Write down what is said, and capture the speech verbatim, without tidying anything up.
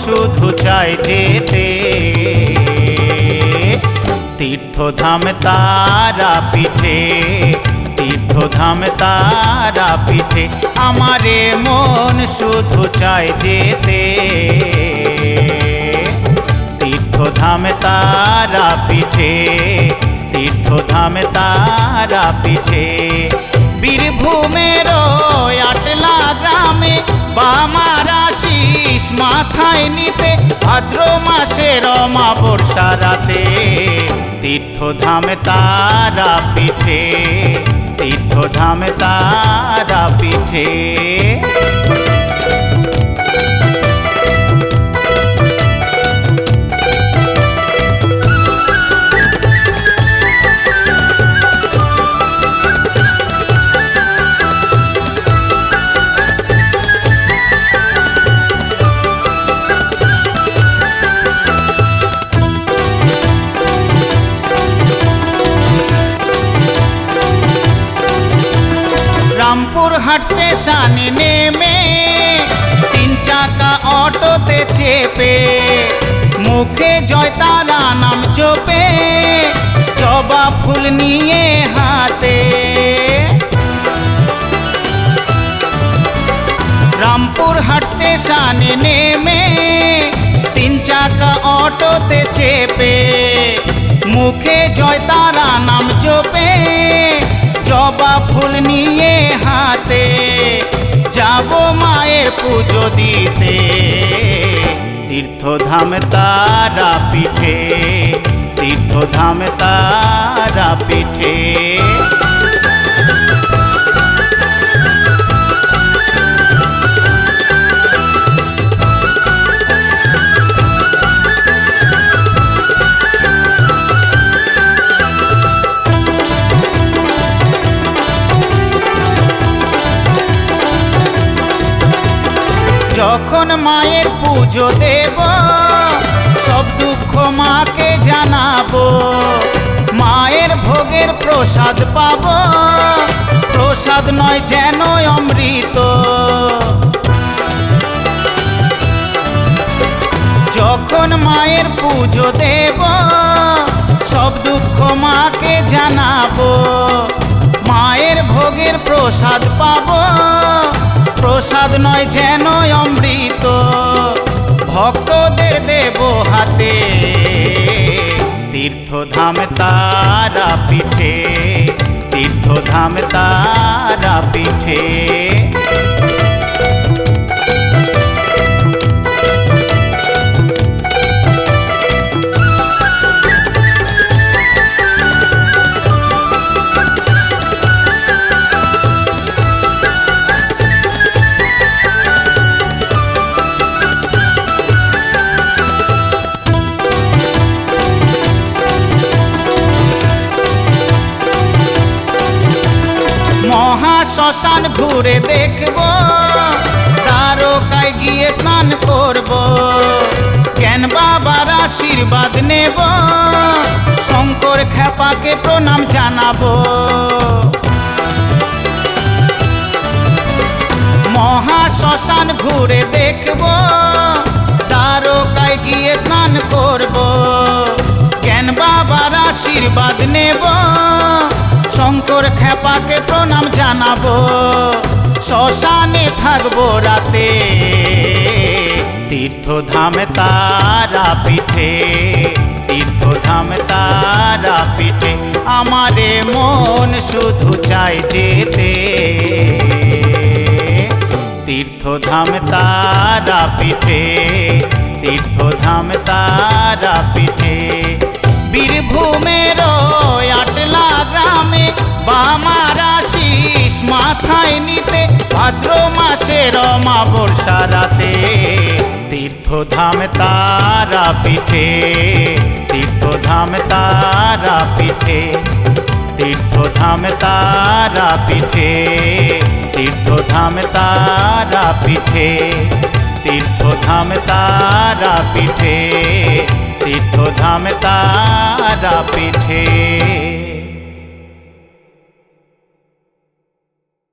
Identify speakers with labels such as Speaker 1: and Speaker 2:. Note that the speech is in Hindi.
Speaker 1: शुधु चाय जेते तीर्थधाम तारापीठे तीर्थधाम तारापीठे आमारे मन शुधु चाय जेते तीर्थधाम तारापीठे तीर्थधाम तारापीठे बीरभूमेर आटला ग्रामे बामारा शीश माथाय निते भाद्र मासेर अमाबस्या राते तीर्थधाम तारापीठे तीर्थधाम तारापीठे रामपुरहाट स्टेशने नेमे तीन चाका ऑटोते चेपे मुखे जयतारा नाम चोपे जबा फुल निये हाथे रामपुरहाट स्टेशने नेमे तीन चाका ऑटोते चेपे मुखे जयतारा नाम चोपे जबा फुल निये हाथे जाबो मायेर पुजो दीते तीर्थधाम तारापीठे तीर्थधाम तारापीठे যখন মায়ের পুজো দেব সব দুঃখ মাকে জানাবো মায়ের ভোগের প্রসাদ পাবো প্রসাদ নয় যেন অমৃত যখন মায়ের পুজো দেব সব দুঃখ মাকে জানাবো মায়ের ভোগের প্রসাদ পাবো प्रसाद नय जेन अमृत भक्तोदेर देव हाथे तीर्थधाम तारापीठे तीर्थधाम तारापीठे महाश्मशान घुरे देखबो तारकाय गिये स्नान करबो ज्ञान बाबार आशीर्वाद नेब शंकर खेपाके प्रणाम जानाबो महाश्मशान घुरे देखबो तारकाय गिये स्नान करबो ज्ञान बाबार आशीर्वाद नेब शंकर खेपाके प्रणाम जानाबो श्मशाने थाकबो राते तीर्थधाम तारापीठे तीर्थधाम तारापीठे आमारे मन शुधु चाय जेते तीर्थधाम तारापीठे तीर्थधाम तारापीठे बीरभूमेर आटला ग्रामे बामारा शीश माथाय निते भाद्र मासेर अमाबस्या राते तीर्थधाम तारापीठे तीर्थधाम तारापीठे तीर्थधाम तारापीठे तीर्थधाम तारापीठे तीर्थधाम तारापीठे तीर्थधाम तारापीठे।